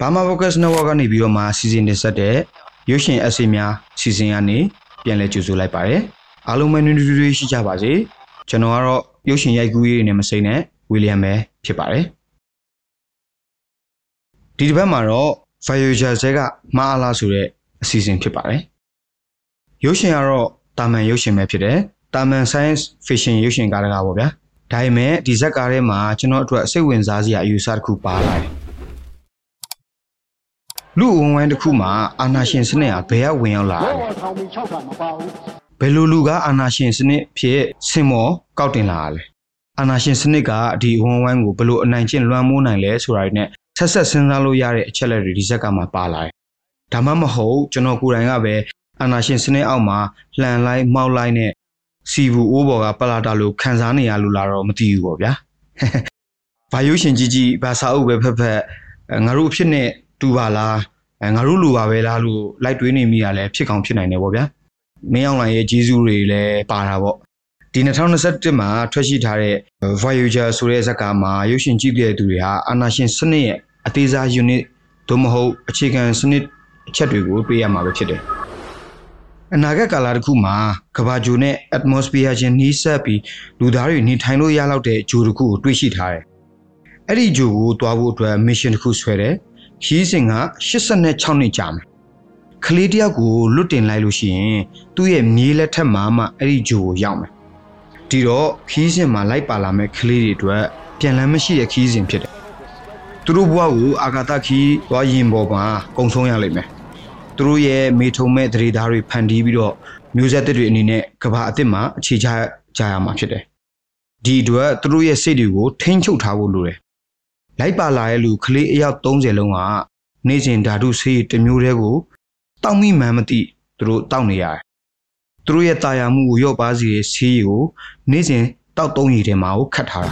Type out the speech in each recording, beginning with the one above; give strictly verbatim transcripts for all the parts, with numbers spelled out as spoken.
Bama Focus Network ကနေပြီးတော့မှစီစဉ်နေဆက်တဲ့ရုပ်ရှင်အစီအများစီစဉ်ကနေပြန်လည်ကြိုဆိုလိုက်ပါတယ်အားလုံးပဲနှွေးနှွေးထွေးရှိကြပါစေကျွန်တော်ကတော့ရုပ်ရှင်ရိုက်ကူးရေးတွေနဲ့မစိမ့်နဲ့ဝီလျံပဲဖြစ်ပါတယ်ဒီတစ်ပတ်မှာတော့ Voyager ဇက်ကမအားလားဆိုတဲ့အစီအစဉ်ဖြစ်ပါတယ်ရုပ်ရှင်ကတော့တာမန်ရုပ်ရှင်ပဲဖြစ်တယ်တာမန် science fiction ရုပ်ရှင်ကားတကားပေါ့ဗျာဒါပေမဲ့ဒီဇက်ကားထဲမှာကျွန်တော်အတွက်စိတ်ဝင်စားစရာအယူအဆတစ်ခုပါလာတယ်လူအုံဝိုင်းတစ်ခုမှာအာနာရှင်စနစ်ဟာဘယ်ကဝင်ရောက်လာလဲဘယ်လိုလူကအာနာရှင်စနစ်ဖြစ်ဆင်မောကောက်တင်လာလဲအာနာရှင်စနစ်ကဒီအုံဝိုင်းကိုဘယ်လိုအနိုင်ကျင့်လွှမ်းမိုးနိုင်လဲဆိုတာတွေနဲ့ဆက်ဆက်စဉ်းစားလို့ရတဲ့အချက်လက်တွေဒီဇက်ကမှပါလာတယ်ဒါမှမဟုတ်ကျွန်တော်ကိုယ်တိုင်ကပဲအာနာရှင်စနစ်အောက်မှာလှန်လိုက်မှောက်လိုက်နဲ့စီဘူးအိုးဘော်ကပလာတာလို့ခံစားနေရလို့လာတော့မသိဘူးပေါ့ဗျာဘာရုပ်ရှင်ကြီးကြီးဘာစာအုပ်ပဲဖက်ဖက်ငါတို့အဖြစ်နဲ့တူပါလားငါတို့လူပါပဲလားလို့လိုက်တွေးနေမိတာလည်းဖြစ်ကောင်းဖြစ်နိုင်တယ်ပေါ့ဗျာမင်းအောင်လှိုင်ရဲ့ဂျေဇူးတွေလည်းပါတာပေါ့ဒီ၂၀၂၁မှာထွက်ရှိထားတဲ့ Voyager ဆိုတဲ့ဇာတ်ကားမှာရုပ်ရှင်ကြည့်တဲ့သူတွေဟာအာနာရှင်စနစ်ရဲ့အသေးစား unit သို့မဟုတ်အခြေခံစနစ်အချက်တွေကိုတွေ့ရမှာပဲဖြစ်တယ်အနာဂတ်ကာလတစ်ခုမှာကမ္ဘာဂြိုဟ်နဲ့ atmosphere ချင်းနှီးစပ်ပြီးလူသားတွေနေထိုင်လို့ရလောက်တဲ့ဂြိုဟ်တစ်ခုကိုတွေ့ရှိထားတယ်အဲ့ဒီဂြိုဟ်ကိုတွားဖို့အတွက် mission တစ်ခုဆွဲတယ်ခီးစဉ်က၈၆နှစ်ကြာမယ်ကလေးတယောက်ကိုလွတ်တင်လိုက်လို့ရှိရင်သူ့ရဲ့မြေးလက်ထက်မှာမှအဲ့ဒီဂျိုကိုရောက်မယ်ဒီတော့ခီးစဉ်မှာလိုက်ပါလာမဲ့ကလေးတွေအတွက်ပြန်လန်းမရှိတဲ့ခီးစဉ်ဖြစ်တယ်သူတို့ဘဝကိုအာဂါသခီးသွားရင်ပေါ်မှာကုံဆုံးရလိမ့်မယ်သူတို့ရဲ့မေထုံမဲ့ဒရေသားတွေဖန်တီးပြီးတော့မျိုးဆက်တွေအနေနဲ့ကဘာအစ်စ်မှာအခြေချကြရမှာဖြစ်တယ်ဒီအတွက်သူတို့ရဲ့စိတ်တွေကိုထိန်းချုပ်ထားဖို့လိုတယ်လိုက်ပါလာတဲ့လူကလေးအယောက်၃၀လုံးကနေ့စဉ်ဓာတုဆေးတစ်မျိုးတည်းကိုတောက်မိမှန်းမသိသူတို့တောက်နေရတယ်သူတို့ရဲ့တာယာမှုကိုရော့ပါစေတဲ့ဆေးကိုနေ့စဉ်တောက်သုံးရည်ထဲမှာကိုခတ်ထားတာ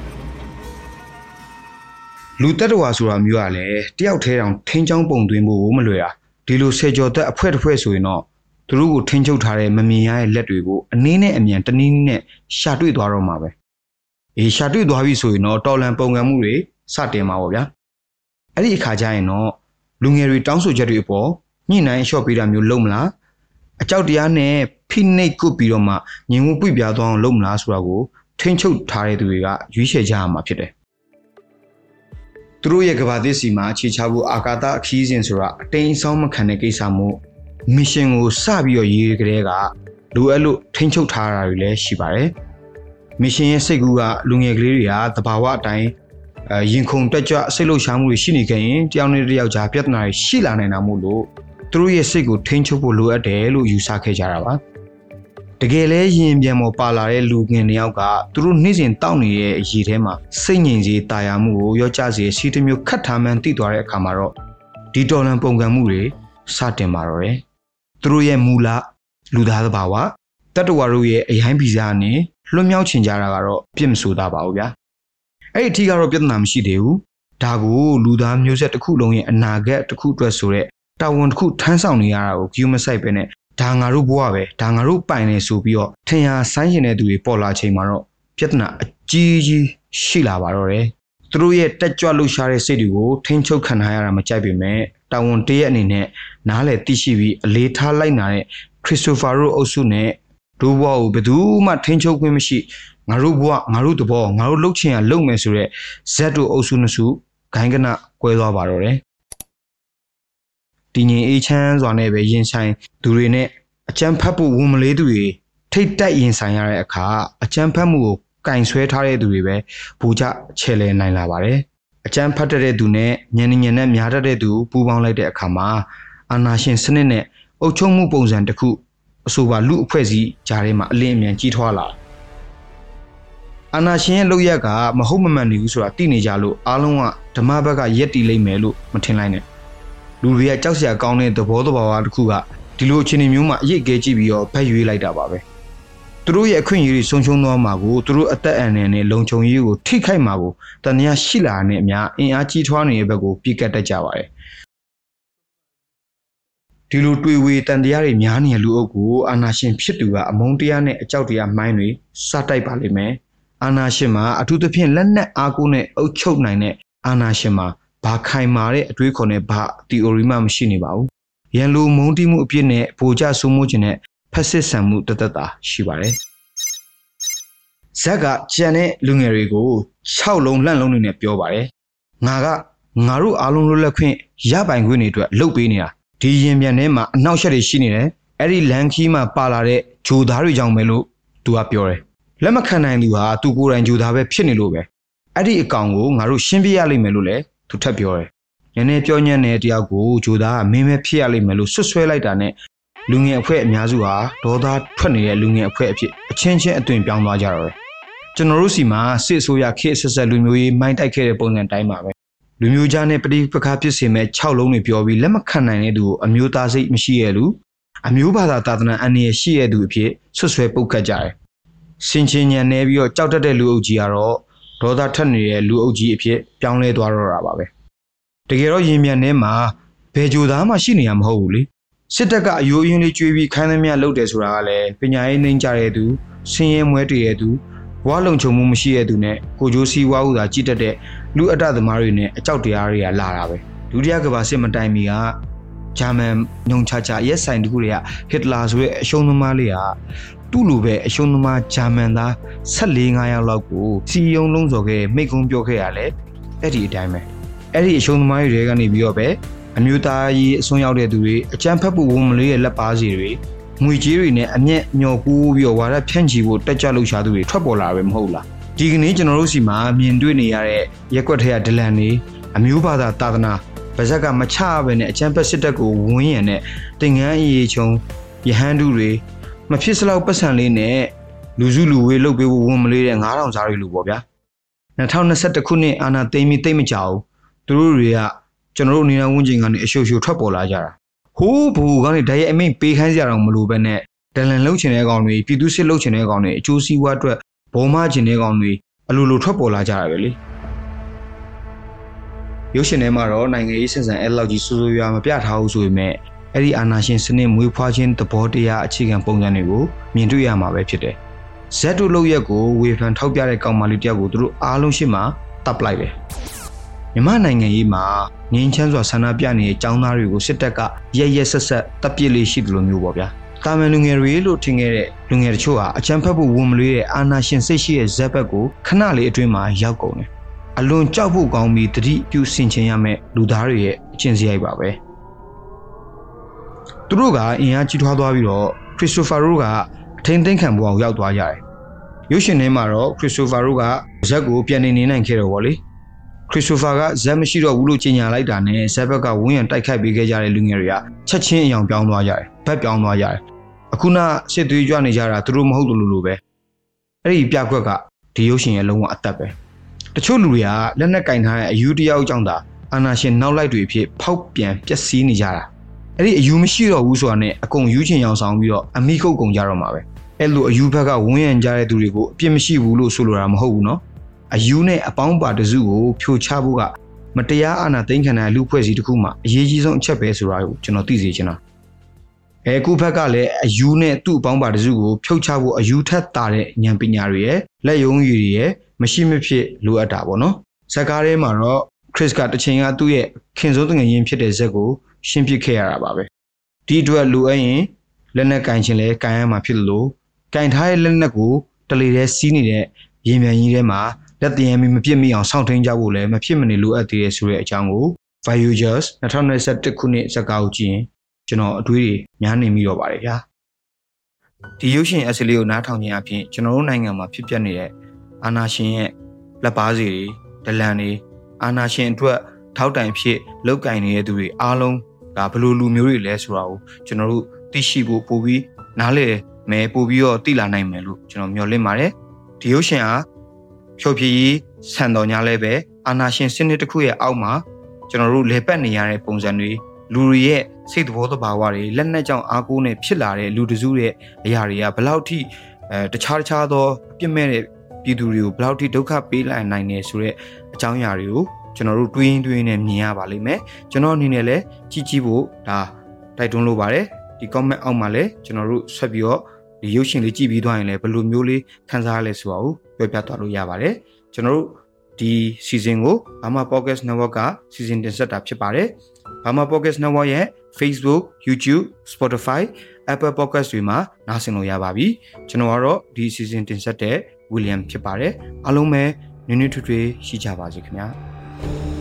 လူတက်တော်ဆိုတာမျိုးကလည်းတယောက်ထဲတောင်ထင်းချောင်းပုံသွင်းဖို့မလွယ်တာဒီလိုဆယ်ကျော်သက်အဖွဲတစ်ဖွဲဆိုရင်တော့သူတို့ကိုထိန်းချုပ်ထားတဲ့မမြင်ရတဲ့လက်တွေကိုအနည်းနဲ့အမြန်တနည်းနည်းနဲ့ရှာတွေ့သွားတော့မှာပဲအေးရှာတွေ့သွားပြီဆိုရင်တော့တော်လန်ပုံကံမှုတွေစတင်မှာပေါ့ဗျာအဲ့ဒီအခါကျရင်တော့လူငယ်တွေတောင်းဆိုချက်တွေအပေါ်ညှိနှိုင်းလျှော့ပေးတာမျိုးလုပ်မလားအကြောက်တရားနဲ့ဖိနှိပ်ကုတ်ပြီးတော့မှငြင်ဝပွေပြသွားအောင်လုပ်မလားဆိုတာကိုထိန်းချုပ်ထားတဲ့သူတွေကရွေးချယ်ကြရမှာဖြစ်တယ်သူတို့ရဲ့ကဘာသစ်စီမှာအခြေချဖို့အာကာသအခီးစဉ်ဆိုတာအတိမ်အဆောင်းမခံတဲ့ကိစ္စမို့မစ်ရှင်ကိုစပြီးတော့ရေးကြတဲ့ကလိုအပ်လို့ထိန်းချုပ်ထားတာတွေလည်းရှိပါတယ်မစ်ရှင်ရဲ့စိတ်ကူးကလူငယ်ကလေးတွေကသဘာဝအတိုင်းအဲရင်ခုန်တက်ကြွစိတ်လှုပ်ရှားမှုတွေရှိနေကြရင်တယောက်နဲ့တယောက်ကြားပြဿနာတွေရှိလာနိုင်တာမို့လို့သူတို့ရဲ့စိတ်ကိုထိန်းချုပ်ဖို့လိုအပ်တယ်လို့ယူဆခဲ့ကြတာပါတကယ်လဲရင်ပြန်ပေါ်ပါလာတဲ့လူငယ်တယောက်ကသူတို့နေ့စဉ်တောက်နေတဲ့အရေးထဲမှာစိတ်ငြိမ်စေတာယာမှုကိုရောကြစေစီတစ်မျိုးခတ်ထားမှန်းသိသွားတဲ့အခါမှာတော့ဒီတော်လန်ပုံကံမှုတွေစတင်ပါတော့တယ်သူတို့ရဲ့မူလလူသားသဘာဝတတ္တဝါတို့ရဲ့အရိုင်းဗီဇာနဲ့လွတ်မြောက်ချင်ကြတာကတော့ပြစ်မဆိုးတာပါဘူးဗျာအဲ့ဒီအထီးကတော့ပြဿနာမရှိသေးဘူးဒါကိုလူသားမျိုးဆက်တစ်ခုလုံးရဲ့အနာဂတ်တစ်ခုအတွက်ဆိုတဲ့တာဝန်တစ်ခုထမ်းဆောင်နေရတာကိုဂယူမဆိုင်ပဲနဲ့ဒါငါတို့ဘဝပဲဒါငါတို့ပိုင်နေဆိုပြီးတော့ထင်ရှားဆိုင်းရှင်တဲ့သူတွေပေါ်လာချိန်မှာတော့ပြဿနာအကြီးကြီးရှိလာပါတော့တယ်သူတို့ရဲ့တက်ကြွလှုပ်ရှားတဲ့စိတ်တွေကိုထိန်းချုပ်ခံထားရတာမကြိုက်ပေမဲ့တာဝန်တရက်အနေနဲ့နားလည်သိရှိပြီးအလေးထားလိုက်နာတဲ့ခရစ်စတိုဖာရိုအုပ်စုနဲ့ဒိုးဘဝကိုဘယ်သူမှထိန်းချုပ်ခွင့်မရှိငါတို့ဘဝငါတို့တဘောငါတို့လှုပ်ချင်ရလှုပ်မယ်ဆိုတဲ့ဇက်တို့အုပ်စုနှစ်စုဂိုင်းကနကွဲသွားပါတော့တယ်တည်ငြိမ်အေးချမ်းစွာနဲ့ပဲရင်ဆိုင်သူတွေနဲ့အကြမ်းဖက်ဖို့ဝန်မလေးသူတွေထိတ်တိုက်ရင်ဆိုင်ရတဲ့အခါအကြမ်းဖက်မှုကိုကင်ဆွဲထားတဲ့သူတွေပဲဘူကြချဲလဲနိုင်လာပါတယ်အကြမ်းဖက်တဲ့သူနဲ့ညဉ့်ညဉ့်နဲ့များတတ်တဲ့သူပူးပေါင်းလိုက်တဲ့အခါမှာအာနာရှင်စနစ်နဲ့အုပ်ချုပ်မှုပုံစံတစ်ခုအဆိုပါလူအဖွဲ့အစည်းကြားထဲမှာအလင်းအမြန်ကြီးထွားလာအာနာရှင်ရဲ့လုပ်ရက်ကမဟုတ်မမှန်နေဘူးဆိုတာသိနေကြလို့အားလုံးကဓမ္မဘက်ကရက်တီလိမ့်မယ်လို့မထင်လိုက်နဲ့လူတွေကကြောက်စရာကောင်းတဲ့သဘောတဘာဝတစ်ခုကဒီလိုအခြေအနေမျိုးမှာအရေးအကဲကြည့်ပြီးတော့ဖက်ရွေးလိုက်တာပါပဲသူတို့ရဲ့အခွင့်အရေးတွေဆုံးရှုံးသွားမှာကိုသူတို့အသက်အန္တရာယ်နဲ့လုံခြုံရေးကိုထိခိုက်မှာကိုတန်တရားရှိလာတဲ့အများအင်အားကြီးထွားနေတဲ့ဘက်ကိုပြစ်ကတ်တတ်ကြပါတယ်ဒီလိုတွေ့ဝေတန်တရားတွေများနေတဲ့လူအုပ်ကိုအာနာရှင်ဖြစ်သူကအမုန်းတရားနဲ့အကြောက်တရားမှိုင်းတွေစတိုက်ပါလိမ့်မယ်အာနာရှင်မှာအထူးသဖြင့်လက်နက်အားကိုးနဲ့အုပ်ချုပ်နိုင်တဲ့အာနာရှင်မှာဘာခိုင်မာတဲ့အတွေးခေါ်နဲ့ဘာ theory မှမရှိနေပါဘူးရန်လိုမုန်းတီးမှုအပြစ်နဲ့ပိုကြဆိုးမိုးခြင်းနဲ့ဖက်စစ်ဆန်မှုတသက်တာရှိပါတယ်ဇက်ကကြံတဲ့လူငယ်တွေကို၆လုံးလှန့်လုံးတွေနဲ့ပြောပါတယ်ငါကငါတို့အားလုံးလွတ်လပ်ခွင့်ရပိုင်ခွင့်တွေအတွက်လှုပ်ပေးနေတာဒီရင်ပြန်ထဲမှာအနောက်ရှက်တွေရှိနေတယ်အဲ့ဒီလန်ခီမှာပါလာတဲ့ဂျိုသားတွေကြောင့်ပဲလို့သူကပြောတယ်လက်မခံနိုင်သူဟာသူကိုယ်တိုင်ဂျိုသားပဲဖြစ်နေလို့ပဲအဲ့ဒီအကောင်ကိုငါတို့ရှင်းပြရလိမ့်မယ်လို့လည်းသူထပ်ပြောတယ်နည်းနည်းပြောညံ့တဲ့တယောက်ကိုဂျိုသားကမင်းပဲဖြစ်ရလိမ့်မယ်လို့ဆွဆွဲလိုက်တာနဲ့လူငယ်အဖွဲ့အများစုဟာဒေါသထွက်နေတဲ့လူငယ်အဖွဲ့အဖြစ်အချင်းချင်းအသွင်ပြောင်းသွားကြတော့တယ်ကျွန်တော်တို့စီမှာစစ်အစိုးရခေတ်ဆက်ဆက်လူမျိုးရေးမိုင်းတိုက်ခဲ့တဲ့ပုံစံတိုင်းပါပဲလူမျိုးကြားနဲ့ပဋိပက္ခဖြစ်စေမဲ့၆လုံးတွေပြောပြီးလက်မခံနိုင်တဲ့သူကိုအမျိုးသားစိတ်မရှိရလူအမျိုးဘာသာတာသနာအန္တရာယ်ရှိရသူအဖြစ်ဆွဆွဲပုတ်ခတ်ကြတယ်စင်ချင်းညံနေပြီးတော့ကြောက်တတ်တဲ့လူအုပ်ကြီးကတော့ဒေါသထွက်နေတဲ့လူအုပ်ကြီးအဖြစ်ပြောင်းလဲသွားတော့တာပါပဲတကယ်တော့ရင်မြန်ထဲမှာဘယ်ဂျိုသားမှရှိနေရမဟုတ်ဘူးလေစစ်တပ်ကအယိုးအင်းလေးကျွေးပြီးခိုင်းသမျှလုပ်တယ်ဆိုတာကလည်းပညာရေးနှိမ့်ကြတဲ့သူဆင်းရဲမွဲတည်တဲ့သူဘဝလုံခြုံမှုမရှိတဲ့သူနဲ့ကိုကြိုးစီးဝါးဥသာကြည့်တတ်တဲ့လူအတ္တသမားတွေနဲ့အကြောက်တရားတွေကလာတာပဲဒုတိယကမ္ဘာစစ်မတိုင်မီကဂျာမန်ညုံချာချာရက်ဆိုင်တခုတွေကဟစ်တလာဆိုတဲ့အရှုံးသမားလေးကသူ့လိုပဲအရှုံးသမားဂျာမန်သား၁၄ ၅ယောက်လောက်ကိုစီယုံလုံးစော်ခဲ့မိတ်ကုန်းပြောခဲ့ရလဲအဲ့ဒီအတိုင်းပဲအဲ့ဒီအရှုံးသမားတွေကနေပြီးတော့ပဲအမျိုးသားရေးအစွန်းရောက်တဲ့သူတွေအကြမ်းဖက်ဖို့ဝန်မလေးရဲ့လက်ပါစီတွေငွေကြေးတွေနဲ့အမျက်မျောကူးပြီးတော့ဝါဒဖြန့်ချီဖို့တက်ကြလှုပ်ရှားသူတွေထွက်ပေါ်လာပဲမဟုတ်လားဒီကနေ့ကျွန်တော်တို့စီမှာမြင်တွေ့နေရတဲ့ရက်ွက်ထဲကဒလန်တွေအမျိုးဘာသာသာသနာဗဇက်ကမချဘဲနဲ့အချမ်းဖက်စစ်တပ်ကိုဝန်းရံတဲ့တင်ငန်းအေးချုံရဟန်းတုတွေမဖြစ်စလောက်ပတ်စံလေးနဲ့လူစုလူဝေးလုပ်ပေးဖို့ဝန်မလေးတဲ့ငါးထောင်စားတွေလူပေါ့ဗျာ၂၀၂၁ခုနှစ်အာဏာသိမ်းပြီးတိတ်မကြဘူးသူတို့တွေကကျွန်တော်တို့နေရာဝန်းကျင်ကနေအရှုပ်ရှုပ်ထွက်ပေါ်လာကြတာဟိုးဘူကနေဓာတ်ရိုက်အမိန့်ပေးခိုင်းကြရအောင်မလို့ပဲနဲ့ဒလန်လှုပ်ချင်တဲ့ကောင်တွေပြည်သူစစ်လှုပ်ချင်တဲ့ကောင်တွေအကျိုးစီးပွားအတွက်ဘောမချင်တဲ့ကောင်တွေအလိုလိုထွက်ပေါ်လာကြတာပဲလေရုပ်ရှင်ထဲမှာတော့နိုင်ငံရေးစင်စံအဲ့လောက်ကြီးစိုးစိုးရွားမပြထားဘူးဆိုပေမဲ့အဲ့ဒီအာဏာရှင်စနစ်မွေးဖွားခြင်းသဘောတရားအခြေခံပုံစံတွေကိုမြင်တွေ့ရမှာပဲဖြစ်တယ်ဇက်တို့လုပ်ရက်ကိုဝေဖန်ထောက်ပြတဲ့ကောင်မလေးတယောက်ကိုသူတို့အားလုံးရှိမှတပ်လိုက်တယ်မြန်မာနိုင်ငံရေးမှာငင်းချမ်းစွာဆန္ဒပြနေတဲ့ចောင်းသားတွေကိုစစ်တပ်ကရက်ရက်ဆက်ဆက်တပ်ပစ်လေးရှိတယ်လို့မျိုးပေါ့ဗျာတာမန်လူငယ်တွေလို့ထင်ခဲ့တဲ့လူငယ်တချို့ဟာအကြမ်းဖက်ဖို့ဝန်မလေးတဲ့အာဏာရှင်စိတ်ရှိတဲ့ဇက်ဘက်ကိုခဏလေးအတွင်းမှာရောက်ကုန်တယ်အလွန်ကြောက်ဖို့ကောင်းပြီးတတိပြုဆင်ခြင်ရမယ့်လူသားတွေရဲ့အချင်းစရိုက်ပါပဲသူတို့ကအင်အားကြီးထွားသွားပြီးတော့ခရစ်စတိုဖာတို့ကအထိန်သိမ်းခံဖို့အောင်ရောက်သွားကြတယ်ရုပ်ရှင်ထဲမှာတော့ခရစ်စတိုဖာတို့ကဇက်ကိုပြန်နေနေနိုင်ခဲ့တော့ဗောလေခရစ်စတိုဖာကဇက်မရှိတော့ဘူးလို့ကြေညာလိုက်တာနဲ့ဇက်ဘက်ကဝန်းရံတိုက်ခိုက်ပေးခဲ့ကြတဲ့လူငယ်တွေကချက်ချင်းအယောင်ပြောင်းသွားကြတယ်ဘက်ပြောင်းသွားကြတယ်အခုနစစ်သွေးကြွနေကြတာသူတို့မဟုတ်လို့လို့ပဲအဲ့ဒီပြကွက်ကဒီရုပ်ရှင်ရဲ့လုံးဝအသက်ပဲတချို့လူတွေကလက်နက်ကင်ထားတဲ့အယူတယောက်ကြောင့်သာအာနာရှင်နောက်လိုက်တွေအဖြစ်ဖောက်ပြန်ပျက်စီးနေကြတာအဲ့ဒီအယူမရှိတော့ဘူးဆိုတာနဲ့အကုန်ယူချင်အောင်ဆောင်ပြီးတော့အမိခုတ်ကုန်ကြတော့မှာပဲအဲ့လိုအယူဘက်ကဝန်းရံကြတဲ့သူတွေကိုအပြစ်မရှိဘူးလို့ဆိုလိုတာမဟုတ်ဘူးနော်အယူနဲ့အပေါင်းပါတစုကိုဖြိုချဖို့ကမတရားအာဏာသိမ်းခံတဲ့လူဖွဲ့စည်းတစ်ခုမှအရေးကြီးဆုံးအချက်ပဲဆိုတာကိုကျွန်တော်သိစေချင်တာအဲခုဘက်ကလည်းအယူနဲ့သူ့အပေါင်းပါတစုကိုဖြုတ်ချဖို့အယူထက်တာတဲ့ဉာဏ်ပညာတွေရဲ့လက်ယုံရည်တွေရဲ့မရှိမဖြစ်လိုအပ်တာပေါ့နော်ဇက်ကားထဲမှာတော့ခရစ်ကတစ်ချိန်ကသူ့ရဲ့ခင်စိုးတငယ်ချင်းဖြစ်တဲ့ဇက်ကိုရှင်းပစ်ခဲ့ရတာပါပဲဒီအတွက်လိုအပ်ရင်လက်နက်ကင်ခြင်းလဲကင်ရမှာဖြစ်လို့ကင်ထားတဲ့လက်နက်ကိုတလေထဲစီးနေတဲ့ရင်မြန်ကြီးထဲမှာလက်တရံမီမပြစ်မိအောင်စောင့်ထိန်ကြဖို့လည်းမဖြစ်မနေလိုအပ်သေးတဲ့ဆိုတဲ့အကြောင်းကို Voyagers ၂၀၂၁ခုနှစ်ဇက်ကားကိုကြည့်ရင်ကျွန်တော်အတွေးတွေများနေမိတော့ပါတယ်ဗျာဒီရုပ်ရှင်အစလေးကိုနားထောင်ခြင်းအပြင်ကျွန်တော်တို့နိုင်ငံမှာဖြစ်ပျက်နေတဲ့အာဏာရှင်ရဲ့လက်ပါစီတွေဒလန်တွေအာဏာရှင်အတွက်ထောက်တိုင်ဖြစ်လောက်ကင်နေတဲ့သူတွေအားလုံးကဘယ်လိုလူမျိုးတွေလဲဆိုတာကိုကျွန်တော်တို့သိရှိဖို့ပို့ပြီးနားလည်မယ်ပို့ပြီးတော့သိလာနိုင်မယ်လို့ကျွန်တော်မျှော်လင့်ပါတယ်ဒီရုပ်ရှင်ဟာဖြိုဖြည်းရေးဆန်တော်ညာလဲပဲအာဏာရှင်စနစ်တစ်ခုရဲ့အောက်မှာကျွန်တော်တို့လေပတ်နေရတဲ့ပုံစံတွေလူတွေရဲ့စိတ်သဘောတဘာဝတွေလက်နက်ကြောင့်အားကိုးနဲ့ဖြစ်လာတဲ့လူတစုရဲ့အရာတွေကဘယ်လောက်ထိအဲတခြားတခြားသောအပြစ်မဲ့တဲ့ပြည်သူတွေကိုဘယ်လောက်ထိဒုက္ခပေးလိုက်နိုင်နေဆိုတဲ့အကြောင်းအရာတွေကိုကျွန်တော်တို့တွေးရင်းတွေးနေမြင်ရပါလိမ့်မယ်ကျွန်တော်အနေနဲ့လည်းကြည့်ကြည့်ဖို့ဒါတိုက်တွန်းလိုပါတယ်ဒီ comment အောက်မှာလည်းကျွန်တော်တို့ဆက်ပြီးတော့ဒီရုပ်ရှင်လေးကြည့်ပြီးသွားရင်လည်းဘယ်လိုမျိုးလေးခံစားရလဲဆိုတာကိုပြောပြသွားလို့ရပါတယ်ကျွန်တော်တို့ဒီ season ကို Burma Podcast Network က season တင်ဆက်တာဖြစ်ပါတယ် Burma Podcast Network ရဲ့ Facebook, YouTube, Spotify, Apple Podcast တွေမှာနားဆင်လို့ရပါပြီကျွန်တော်ကတော့ဒီ season တင်ဆက်တဲ့ William ဖြစ်ပါတယ်အားလုံးပဲနွေးနွေးထွေးထွေးရှိကြပါစေခင်ဗျာ